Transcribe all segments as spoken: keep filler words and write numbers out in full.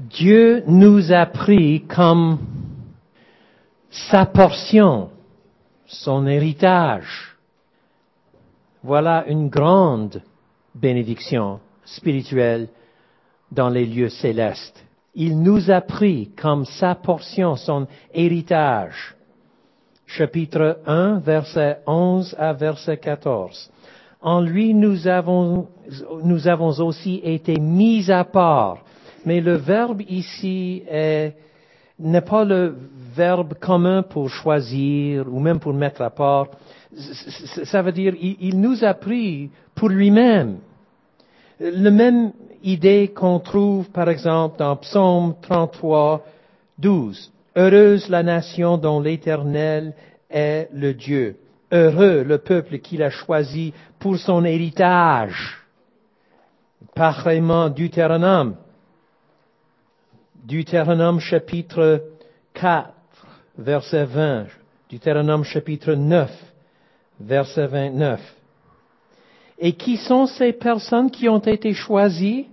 Dieu nous a pris comme sa portion, son héritage. Voilà une grande bénédiction spirituelle dans les lieux célestes. Il nous a pris comme sa portion, son héritage. Chapitre un, verset onze à verset quatorze. En lui, nous avons, nous avons aussi été mis à part. Mais le verbe ici est, n'est pas le verbe commun pour choisir ou même pour mettre à part. Ça veut dire, il, il nous a pris pour lui-même. La même idée qu'on trouve, par exemple, dans Psaume trente-trois, douze. Heureuse la nation dont l'Éternel est le Dieu. Heureux le peuple qu'il a choisi pour son héritage. Pareillement, Deutéronome. Deutéronome chapitre quatre, verset vingt. Deutéronome chapitre neuf, verset vingt-neuf. Et qui sont ces personnes qui ont été choisies?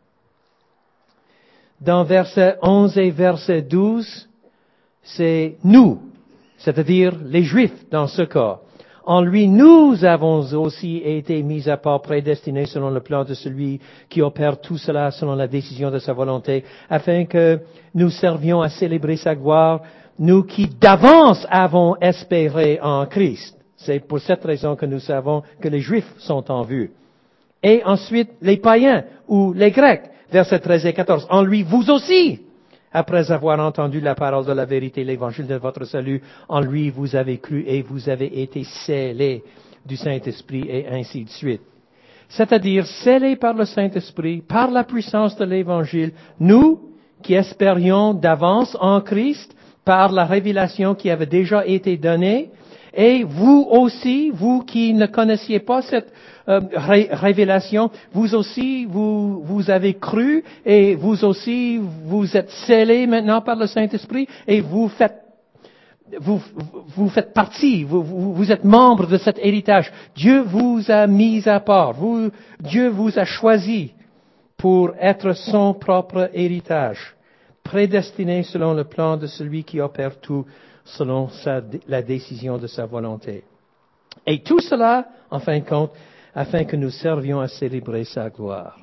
Dans verset onze et verset douze, c'est nous, c'est-à-dire les Juifs dans ce cas. En lui, nous avons aussi été mis à part, prédestinés selon le plan de celui qui opère tout cela selon la décision de sa volonté, afin que nous servions à célébrer sa gloire, nous qui d'avance avons espéré en Christ. C'est pour cette raison que nous savons que les Juifs sont en vue. Et ensuite, les païens ou les Grecs, versets treize et quatorze. En lui, vous aussi, après avoir entendu la parole de la vérité, l'évangile de votre salut, en lui vous avez cru et vous avez été scellés du Saint-Esprit et ainsi de suite. C'est-à-dire scellés par le Saint-Esprit, par la puissance de l'évangile, nous qui espérions d'avance en Christ, par la révélation qui avait déjà été donnée, et vous aussi, vous qui ne connaissiez pas cette euh, ré- révélation, vous aussi, vous, vous avez cru et vous aussi, vous êtes scellés maintenant par le Saint-Esprit et vous faites, vous, vous faites partie, vous, vous, vous êtes membre de cet héritage. Dieu vous a mis à part, vous, Dieu vous a choisi pour être son propre héritage, prédestiné selon le plan de celui qui opère tout selon sa, la décision de sa volonté. Et tout cela, en fin de compte, afin que nous servions à célébrer sa gloire.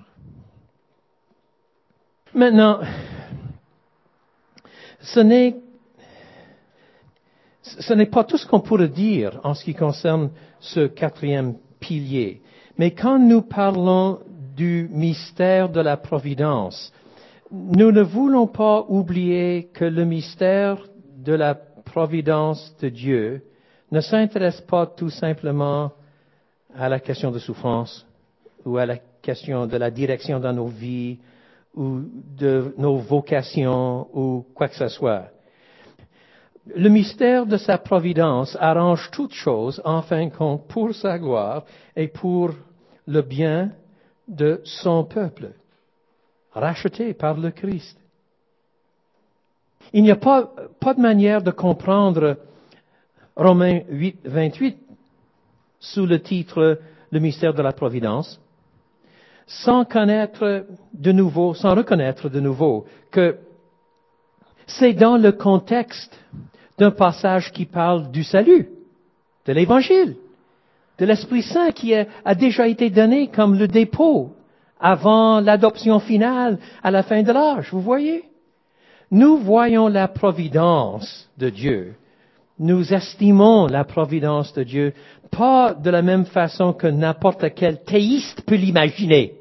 Maintenant, ce n'est, ce n'est pas tout ce qu'on pourrait dire en ce qui concerne ce quatrième pilier. Mais quand nous parlons du mystère de la providence, nous ne voulons pas oublier que le mystère de la providence de Dieu ne s'intéresse pas tout simplement à la question de souffrance ou à la question de la direction dans nos vies ou de nos vocations ou quoi que ce soit. Le mystère de sa providence arrange toutes choses en fin de compte pour sa gloire et pour le bien de son peuple, racheté par le Christ. Il n'y a pas, pas de manière de comprendre Romains huit, vingt-huit sous le titre Le mystère de la providence, sans connaître de nouveau, sans reconnaître de nouveau que c'est dans le contexte d'un passage qui parle du salut, de l'Évangile, de l'Esprit Saint qui a, a déjà été donné comme le dépôt avant l'adoption finale à la fin de l'âge. Vous voyez? Nous voyons la providence de Dieu. Nous estimons la providence de Dieu pas de la même façon que n'importe quel théiste peut l'imaginer.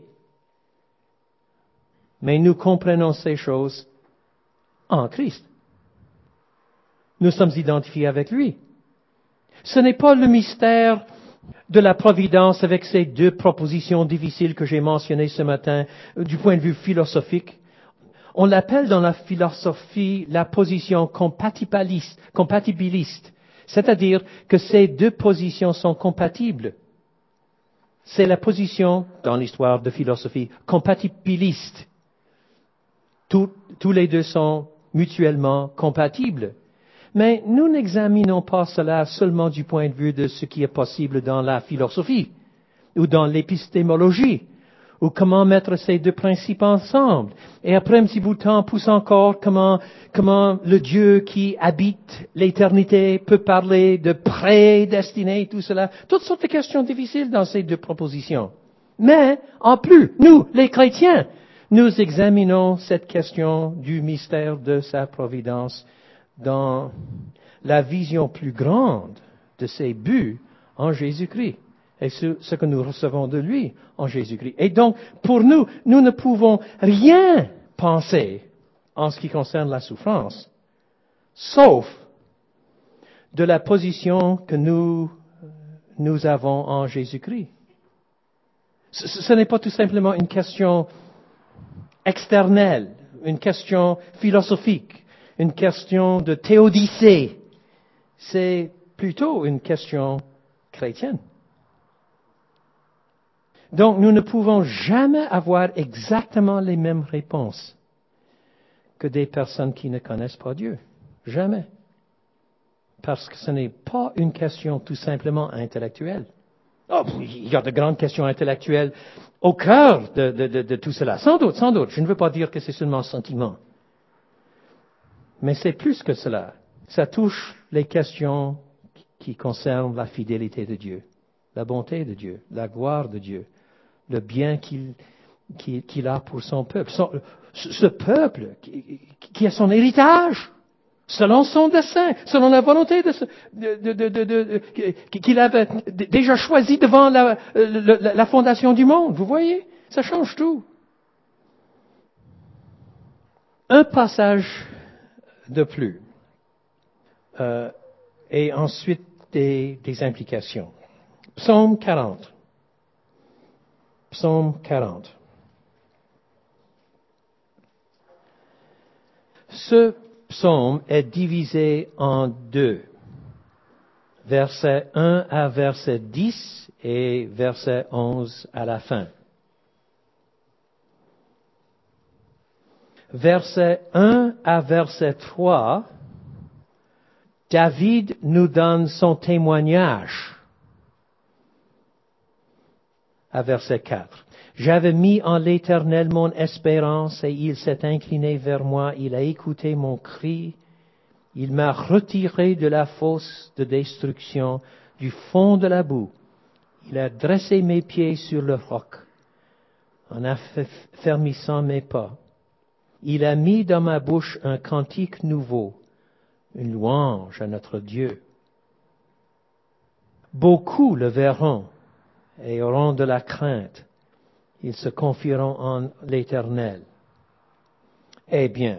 Mais nous comprenons ces choses en Christ. Nous sommes identifiés avec lui. Ce n'est pas le mystère de la providence avec ces deux propositions difficiles que j'ai mentionnées ce matin du point de vue philosophique. On l'appelle dans la philosophie la position compatibiliste, compatibiliste, c'est-à-dire que ces deux positions sont compatibles. C'est la position, dans l'histoire de philosophie, compatibiliste. Tous, tous les deux sont mutuellement compatibles. Mais nous n'examinons pas cela seulement du point de vue de ce qui est possible dans la philosophie ou dans l'épistémologie, ou comment mettre ces deux principes ensemble. Et après un petit bout de temps, pousse encore comment, comment le Dieu qui habite l'éternité peut parler de prédestiné, tout cela. Toutes sortes de questions difficiles dans ces deux propositions. Mais, en plus, nous, les chrétiens, nous examinons cette question du mystère de sa providence dans la vision plus grande de ses buts en Jésus-Christ et ce, ce que nous recevons de lui en Jésus-Christ. Et donc, pour nous, nous ne pouvons rien penser en ce qui concerne la souffrance, sauf de la position que nous, nous avons en Jésus-Christ. Ce, ce n'est pas tout simplement une question externelle, une question philosophique, une question de théodicée. C'est plutôt une question chrétienne. Donc, nous ne pouvons jamais avoir exactement les mêmes réponses que des personnes qui ne connaissent pas Dieu. Jamais. Parce que ce n'est pas une question tout simplement intellectuelle. Oh, il y a de grandes questions intellectuelles au cœur de, de, de, de tout cela. Sans doute, sans doute. Je ne veux pas dire que c'est seulement sentiment. Mais c'est plus que cela. Ça touche les questions qui concernent la fidélité de Dieu, la bonté de Dieu, la gloire de Dieu, le bien qu'il, qu'il, qu'il a pour son peuple. Son, ce peuple qui, qui a son héritage, selon son dessein, selon la volonté de, de, de, de, de, qu'il avait déjà choisi devant la, la, la fondation du monde. Vous voyez, ça change tout. Un passage de plus, euh, et ensuite des, des implications. Psaume quarante. Psaume quarante. Ce psaume est divisé en deux. Verset un à verset dix et verset onze à la fin. Verset un à verset trois, David nous donne son témoignage. À verset quatre. J'avais mis en l'Éternel mon espérance et il s'est incliné vers moi, il a écouté mon cri, il m'a retiré de la fosse de destruction, du fond de la boue. Il a dressé mes pieds sur le roc, en affermissant mes pas. Il a mis dans ma bouche un cantique nouveau, une louange à notre Dieu. Beaucoup le verront et auront de la crainte. Ils se confieront en l'Éternel. Eh bien,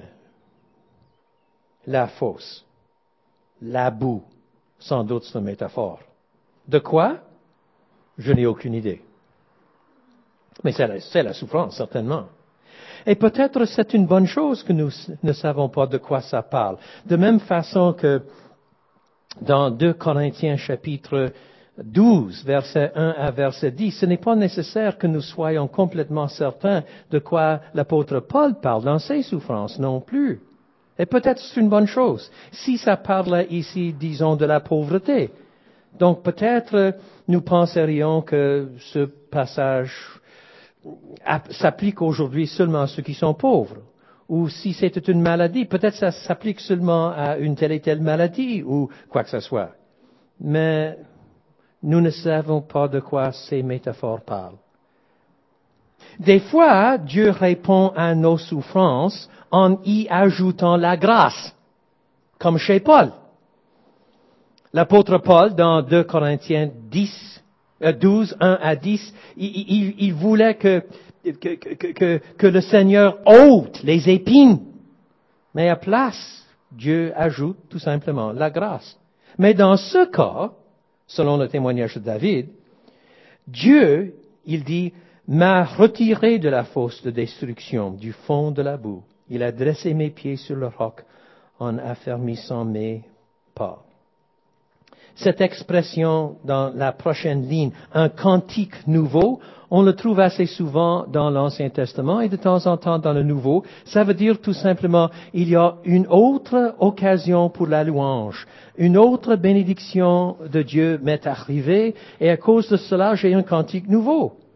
la fosse, la boue, sans doute c'est une métaphore. De quoi? Je n'ai aucune idée. Mais c'est la, c'est la souffrance, certainement. Et peut-être c'est une bonne chose que nous ne savons pas de quoi ça parle. De même façon que dans deux Corinthiens chapitre douze, verset un à verset dix, ce n'est pas nécessaire que nous soyons complètement certains de quoi l'apôtre Paul parle dans ses souffrances non plus. Et peut-être c'est une bonne chose. Si ça parle ici, disons, de la pauvreté, donc peut-être nous penserions que ce passage s'applique aujourd'hui seulement à ceux qui sont pauvres. Ou si c'était une maladie, peut-être ça s'applique seulement à une telle et telle maladie ou quoi que ce soit. Mais nous ne savons pas de quoi ces métaphores parlent. Des fois, Dieu répond à nos souffrances en y ajoutant la grâce, comme chez Paul. L'apôtre Paul, dans deux Corinthiens dix, euh, douze, un à dix, il, il, il voulait que, que, que, que, que le Seigneur ôte les épines. Mais à place, Dieu ajoute tout simplement la grâce. Mais dans ce cas, selon le témoignage de David, Dieu, il dit, m'a retiré de la fosse de destruction, du fond de la boue. Il a dressé mes pieds sur le roc en affermissant mes pas. Cette expression dans la prochaine ligne, un cantique nouveau, on le trouve assez souvent dans l'Ancien Testament et de temps en temps dans le Nouveau. Ça veut dire tout simplement, il y a une autre occasion pour la louange. Une autre bénédiction de Dieu m'est arrivée et à cause de cela, j'ai un cantique nouveau.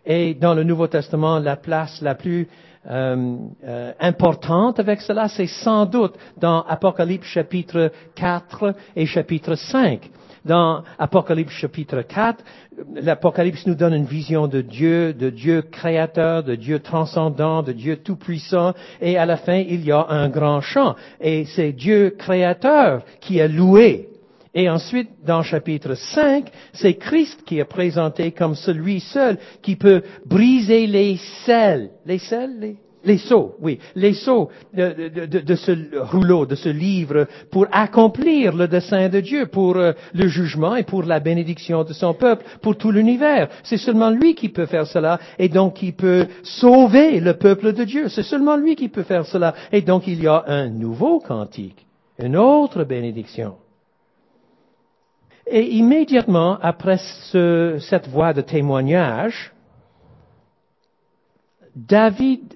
Et dans le Nouveau Testament, la place la plus euh, euh, importante avec cela, c'est sans doute dans Apocalypse chapitre quatre et chapitre cinq. Dans Apocalypse chapitre quatre, l'Apocalypse nous donne une vision de Dieu, de Dieu créateur, de Dieu transcendant, de Dieu tout-puissant, et à la fin, il y a un grand chant. Et c'est Dieu créateur qui est loué. Et ensuite, dans chapitre cinq, c'est Christ qui est présenté comme celui seul qui peut briser les selles. Les selles, les, les sceaux, oui, les sceaux de, de, de, de ce rouleau, de ce livre, pour accomplir le dessein de Dieu, pour euh, le jugement et pour la bénédiction de son peuple, pour tout l'univers. C'est seulement lui qui peut faire cela, et donc qui peut sauver le peuple de Dieu. C'est seulement lui qui peut faire cela. Et donc il y a un nouveau cantique, une autre bénédiction. Et immédiatement après ce, cette voie de témoignage, David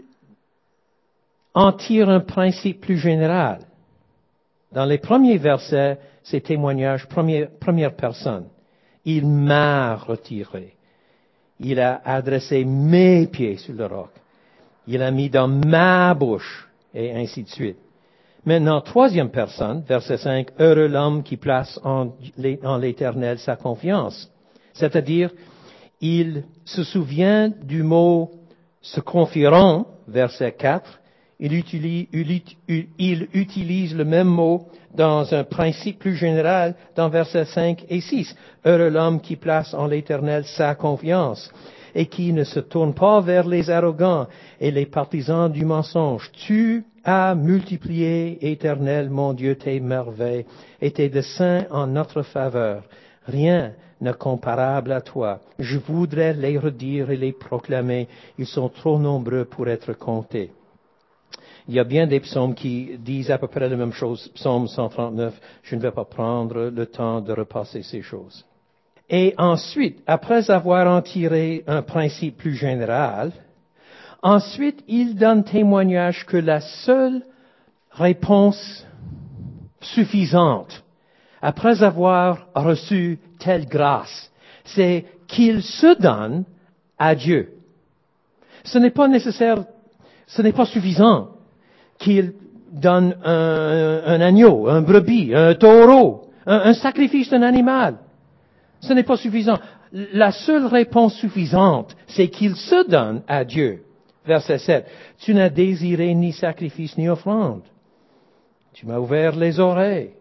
en tire un principe plus général. Dans les premiers versets, c'est témoignage première, première personne. Il m'a retiré. Il a adressé mes pieds sur le roc. Il a mis dans ma bouche, et ainsi de suite. Maintenant, troisième personne, verset cinq, heureux l'homme qui place en, en l'Éternel sa confiance. C'est-à-dire, il se souvient du mot se confieront, verset quatre, il utilise, il utilise le même mot dans un principe plus général dans versets cinq et six. Heureux l'homme qui place en l'Éternel sa confiance et qui ne se tourne pas vers les arrogants et les partisans du mensonge. Tu as multiplié, Éternel, mon Dieu, tes merveilles et tes desseins en notre faveur. Rien n'est comparable à toi. Je voudrais les redire et les proclamer. Ils sont trop nombreux pour être comptés. Il y a bien des psaumes qui disent à peu près la même chose. Psaume cent trente-neuf, je ne vais pas prendre le temps de repasser ces choses. Et ensuite, après avoir en tiré un principe plus général, ensuite, il donne témoignage que la seule réponse suffisante, après avoir reçu telle grâce, c'est qu'il se donne à Dieu. Ce n'est pas nécessaire, ce n'est pas suffisant qu'il donne un, un agneau, un brebis, un taureau, un, un sacrifice d'un animal. Ce n'est pas suffisant. La seule réponse suffisante, c'est qu'il se donne à Dieu. Verset sept. Tu n'as désiré ni sacrifice ni offrande. Tu m'as ouvert les oreilles.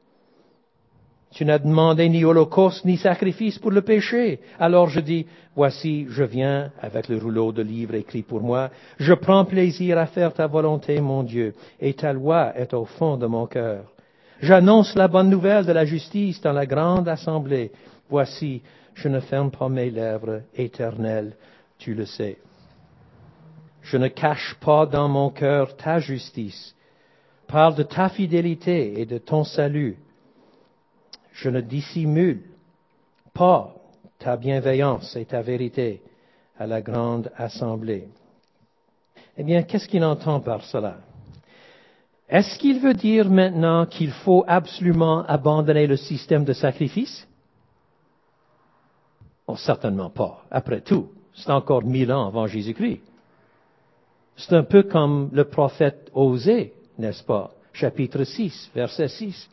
Tu n'as demandé ni holocauste ni sacrifice pour le péché. Alors je dis, voici, je viens avec le rouleau de livres écrit pour moi. Je prends plaisir à faire ta volonté, mon Dieu, et ta loi est au fond de mon cœur. J'annonce la bonne nouvelle de la justice dans la grande assemblée. Voici, je ne ferme pas mes lèvres, Éternel, tu le sais. Je ne cache pas dans mon cœur ta justice. Parle de ta fidélité et de ton salut. Je ne dissimule pas ta bienveillance et ta vérité à la grande assemblée. Eh bien, qu'est-ce qu'il entend par cela? Est-ce qu'il veut dire maintenant qu'il faut absolument abandonner le système de sacrifice? Oh, certainement pas. Après tout, c'est encore mille ans avant Jésus-Christ. C'est un peu comme le prophète Osée, n'est-ce pas? Chapitre six, verset six.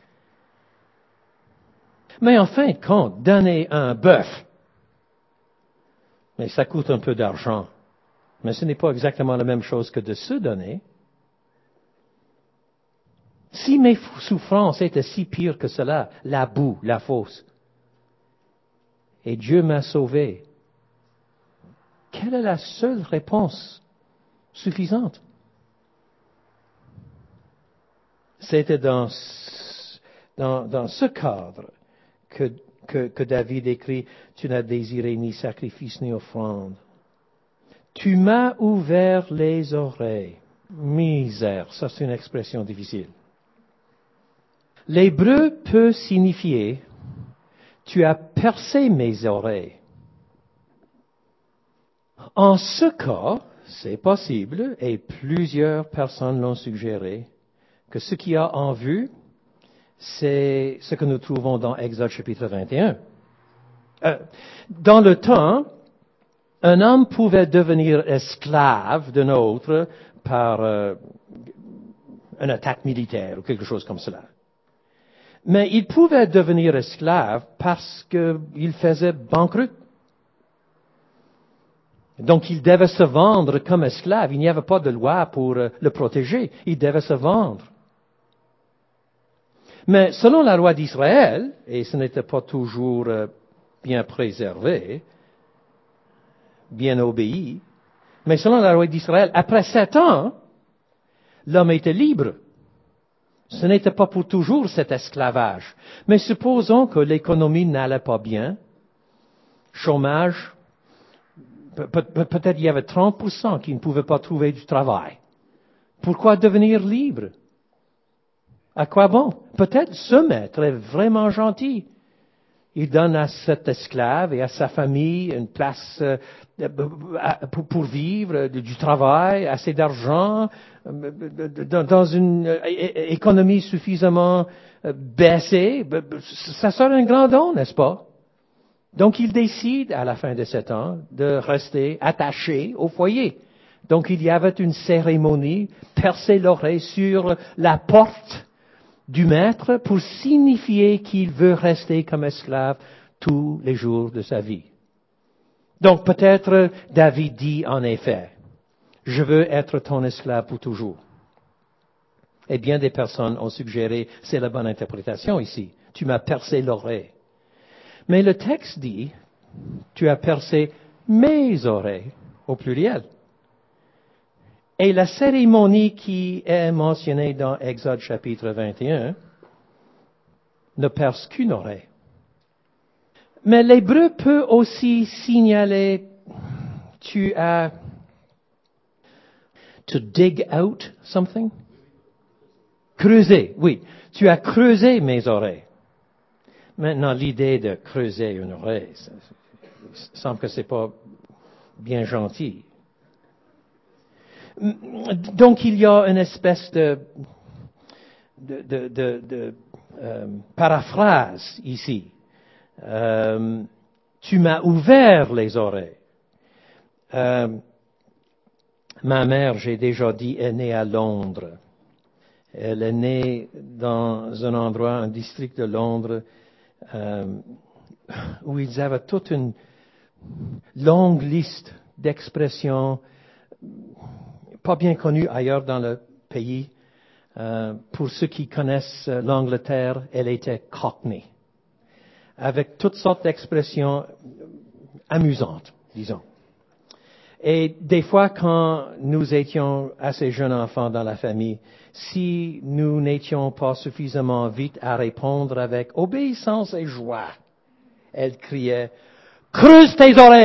Mais en fin de compte, donner un bœuf, mais ça coûte un peu d'argent. Mais ce n'est pas exactement la même chose que de se donner. Si mes souffrances étaient si pires que cela, la boue, la fosse, et Dieu m'a sauvé, quelle est la seule réponse suffisante? C'était dans, dans, dans ce cadre que, que, que David écrit, tu n'as désiré ni sacrifice ni offrande. Tu m'as ouvert les oreilles. Misère, ça c'est une expression difficile. L'hébreu peut signifier, tu as percé mes oreilles. En ce cas, c'est possible, et plusieurs personnes l'ont suggéré, que ce qu'il y a en vue, c'est ce que nous trouvons dans Exode chapitre vingt et un. Euh, dans le temps, Un homme pouvait devenir esclave d'un autre par euh, une attaque militaire ou quelque chose comme cela. Mais il pouvait devenir esclave parce qu'il faisait banqueroute. Donc il devait se vendre comme esclave. Il n'y avait pas de loi pour euh, le protéger. Il devait se vendre. Mais selon la loi d'Israël, et ce n'était pas toujours euh, bien préservé, bien obéi, mais selon la loi d'Israël, après sept ans, l'homme était libre. Ce n'était pas pour toujours cet esclavage. Mais supposons que l'économie n'allait pas bien, chômage, pe- pe- peut-être il y avait trente pour cent qui ne pouvaient pas trouver du travail. Pourquoi devenir libre? À quoi bon? Peut-être ce maître est vraiment gentil. Il donne à cet esclave et à sa famille une place euh, pour, pour vivre, du travail, assez d'argent, euh, dans, dans une euh, économie suffisamment euh, baissée. Ça serait un grand don, n'est-ce pas? Donc il décide, à la fin de sept ans, de rester attaché au foyer. Donc il y avait une cérémonie, percer l'oreille sur la porte du maître pour signifier qu'il veut rester comme esclave tous les jours de sa vie. Donc peut-être David dit en effet, je veux être ton esclave pour toujours. Et bien des personnes ont suggéré, c'est la bonne interprétation ici, tu m'as percé l'oreille. Mais le texte dit, tu as percé mes oreilles, au pluriel. Et la cérémonie qui est mentionnée dans Exode chapitre vingt et un ne perce qu'une oreille. Mais l'hébreu peut aussi signaler, tu as to dig out something. Creuser, oui. Tu as creusé mes oreilles. Maintenant, l'idée de creuser une oreille, ça, ça semble que c'est pas bien gentil. Donc, il y a une espèce de, de, de, de, de euh, paraphrase ici. Euh, tu m'as ouvert les oreilles. Euh, ma mère, j'ai déjà dit, est née à Londres. Elle est née dans un endroit, un district de Londres, euh, où ils avaient toute une longue liste d'expressions pas bien connues ailleurs dans le pays. Euh, pour ceux qui connaissent l'Angleterre, elle était Cockney, avec toutes sortes d'expressions amusantes, disons. Et des fois, quand nous étions assez jeunes enfants dans la famille, si nous n'étions pas suffisamment vite à répondre avec obéissance et joie, elle criait « Creuse tes oreilles !»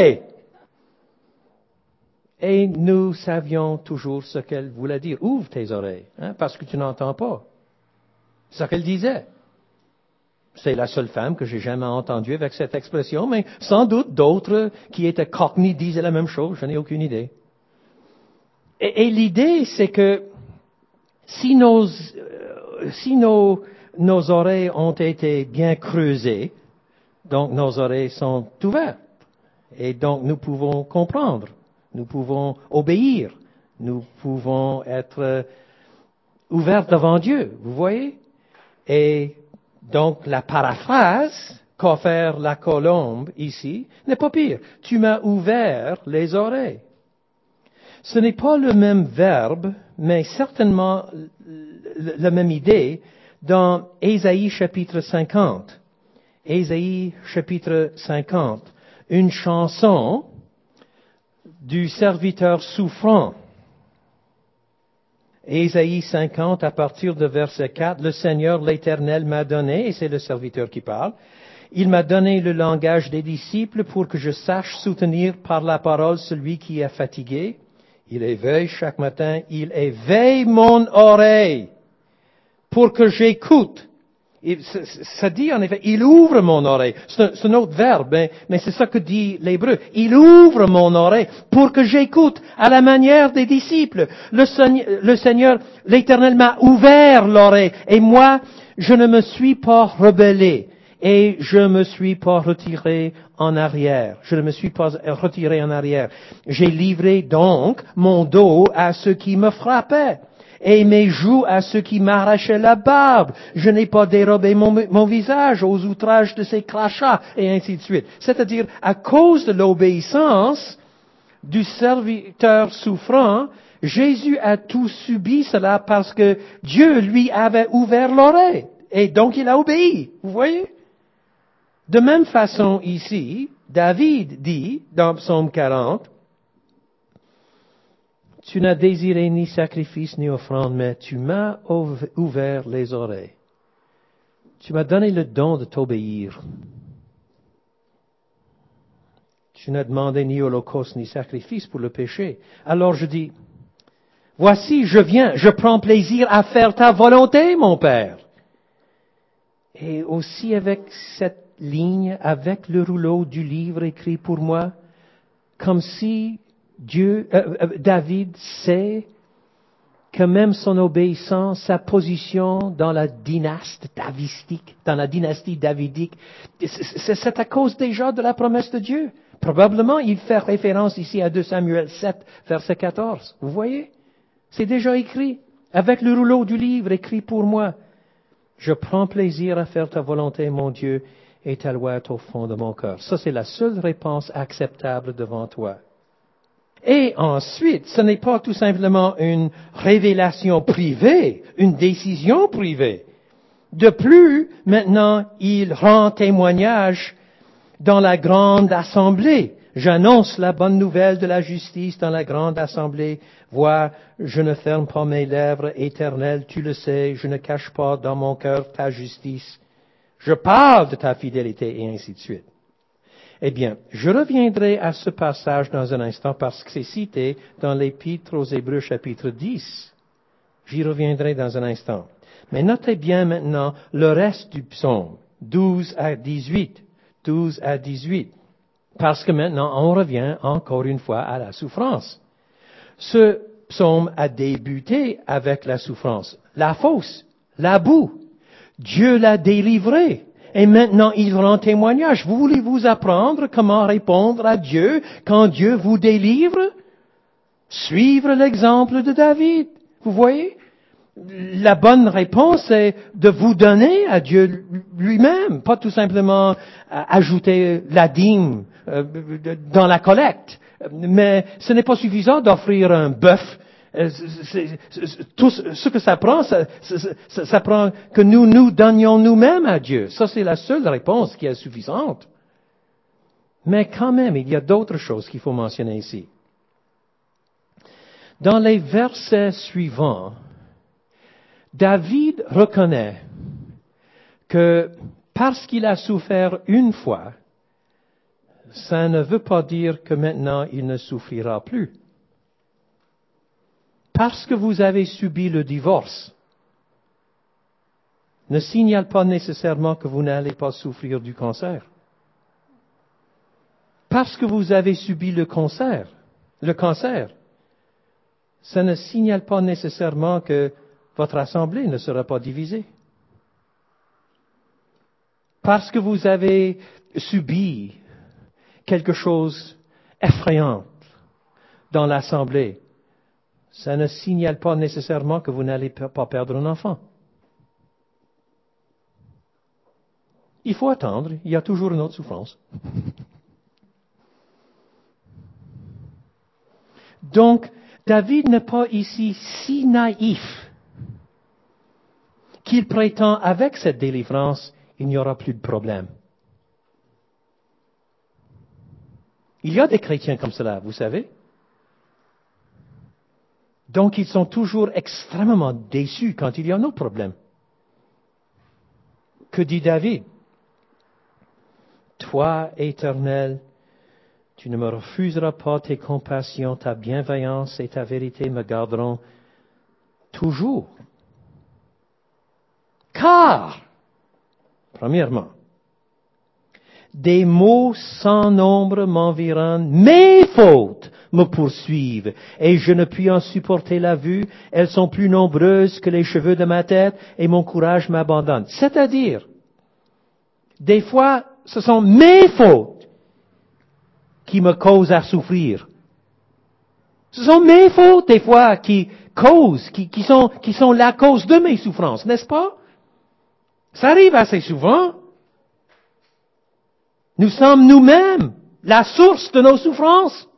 Et nous savions toujours ce qu'elle voulait dire. « Ouvre tes oreilles, hein, parce que tu n'entends pas. » C'est ce qu'elle disait. C'est la seule femme que j'ai jamais entendue avec cette expression, mais sans doute d'autres qui étaient cockney disaient la même chose, je n'ai aucune idée. Et, et l'idée, c'est que si nos, euh, si nos, nos oreilles ont été bien creusées, donc nos oreilles sont ouvertes, et donc nous pouvons comprendre, nous pouvons obéir, nous pouvons être euh, ouverts devant Dieu, vous voyez? Et donc, la paraphrase qu'a offert la colombe ici n'est pas pire. Tu m'as ouvert les oreilles. Ce n'est pas le même verbe, mais certainement la même idée dans Ésaïe chapitre cinquante. Ésaïe chapitre cinquante, une chanson du serviteur souffrant. Ésaïe cinquante, à partir de verset quatre, le Seigneur l'Éternel m'a donné, et c'est le serviteur qui parle, il m'a donné le langage des disciples pour que je sache soutenir par la parole celui qui est fatigué. Il éveille chaque matin, il éveille mon oreille pour que j'écoute. Il, ça, ça dit en effet, il ouvre mon oreille. C'est un, c'est un autre verbe, mais, mais c'est ça que dit l'hébreu. Il ouvre mon oreille pour que j'écoute à la manière des disciples. Le Seigneur, le Seigneur, l'Éternel m'a ouvert l'oreille et moi, je ne me suis pas rebellé. et je me suis pas retiré en arrière. Je ne me suis pas retiré en arrière. J'ai livré donc mon dos à ceux qui me frappaient et mes joues à ceux qui m'arrachaient la barbe. Je n'ai pas dérobé mon, mon visage aux outrages de ces crachats, et ainsi de suite. C'est-à-dire, à cause de l'obéissance du serviteur souffrant, Jésus a tout subi cela parce que Dieu lui avait ouvert l'oreille. Et donc il a obéi. Vous voyez? De même façon ici, David dit dans Psaume quarante, « Tu n'as désiré ni sacrifice ni offrande, mais tu m'as ouvert les oreilles. Tu m'as donné le don de t'obéir. Tu n'as demandé ni holocauste ni sacrifice pour le péché. Alors je dis, voici, je viens, je prends plaisir à faire ta volonté, mon Père. » Et aussi avec cette ligne, avec le rouleau du livre écrit pour moi, comme si Dieu, euh, euh, David sait que même son obéissance, sa position dans la dynastie davidistique, dans la dynastie davidique, c'est, c'est à cause déjà de la promesse de Dieu. Probablement, il fait référence ici à deux Samuel sept, verset quatorze. Vous voyez? C'est déjà écrit, avec le rouleau du livre écrit pour moi. Je prends plaisir à faire ta volonté, mon Dieu, et ta loi est au fond de mon cœur. Ça, c'est la seule réponse acceptable devant toi. Et ensuite, ce n'est pas tout simplement une révélation privée, une décision privée. De plus, maintenant, il rend témoignage dans la grande assemblée. J'annonce la bonne nouvelle de la justice dans la grande assemblée. Vois, je ne ferme pas mes lèvres, Éternel, tu le sais, je ne cache pas dans mon cœur ta justice. Je parle de ta fidélité, et ainsi de suite. Eh bien, je reviendrai à ce passage dans un instant parce que c'est cité dans l'Épître aux Hébreux chapitre dix. J'y reviendrai dans un instant. Mais notez bien maintenant le reste du psaume, douze à dix-huit. douze à dix-huit. Parce que maintenant, on revient encore une fois à la souffrance. Ce psaume a débuté avec la souffrance, la fosse, la boue. Dieu l'a délivré. Et maintenant, il rend témoignage. Vous voulez vous apprendre comment répondre à Dieu quand Dieu vous délivre? Suivre l'exemple de David. Vous voyez? La bonne réponse est de vous donner à Dieu lui-même, pas tout simplement ajouter la dîme dans la collecte. Mais ce n'est pas suffisant d'offrir un bœuf. Tout ce que ça prend, ça, ça, ça prend que nous nous donnions nous-mêmes à Dieu. Ça, c'est la seule réponse qui est suffisante. Mais quand même, il y a d'autres choses qu'il faut mentionner ici. Dans les versets suivants, David reconnaît que parce qu'il a souffert une fois, ça ne veut pas dire que maintenant il ne souffrira plus. Parce que vous avez subi le divorce, ne signale pas nécessairement que vous n'allez pas souffrir du cancer. Parce que vous avez subi le cancer, le cancer, ça ne signale pas nécessairement que votre assemblée ne sera pas divisée. Parce que vous avez subi quelque chose d'effrayant dans l'assemblée, ça ne signale pas nécessairement que vous n'allez pas perdre un enfant. Il faut attendre, il y a toujours une autre souffrance. Donc, David n'est pas ici si naïf qu'il prétend avec cette délivrance, il n'y aura plus de problème. Il y a des chrétiens comme cela, vous savez. Donc, ils sont toujours extrêmement déçus quand il y a un autre problème. Que dit David? Toi, Éternel, tu ne me refuseras pas tes compassions, ta bienveillance et ta vérité me garderont toujours. Car, premièrement, des maux sans nombre m'environnent, mes fautes me poursuivent, et je ne puis en supporter la vue, elles sont plus nombreuses que les cheveux de ma tête, et mon courage m'abandonne. C'est-à-dire, des fois, ce sont mes fautes qui me causent à souffrir. Ce sont mes fautes, des fois, qui causent, qui, qui sont, qui sont la cause de mes souffrances, n'est-ce pas? Ça arrive assez souvent. Nous sommes nous-mêmes la source de nos souffrances.